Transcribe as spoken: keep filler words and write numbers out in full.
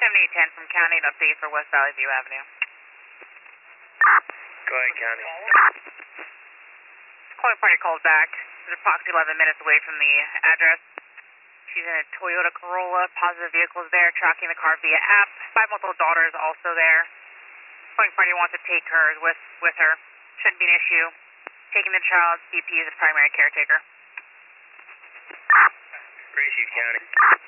seventy-eight ten from County, an update for West Valley View Avenue. Go ahead, County. Calling party called back. She's approximately eleven minutes away from the address. She's in a Toyota Corolla. Positive vehicles there, tracking the car via app. Five-month-old daughter is also there. Calling party wants to take her with, with her. Shouldn't be an issue. Taking the child, C P is a primary caretaker. Received, County.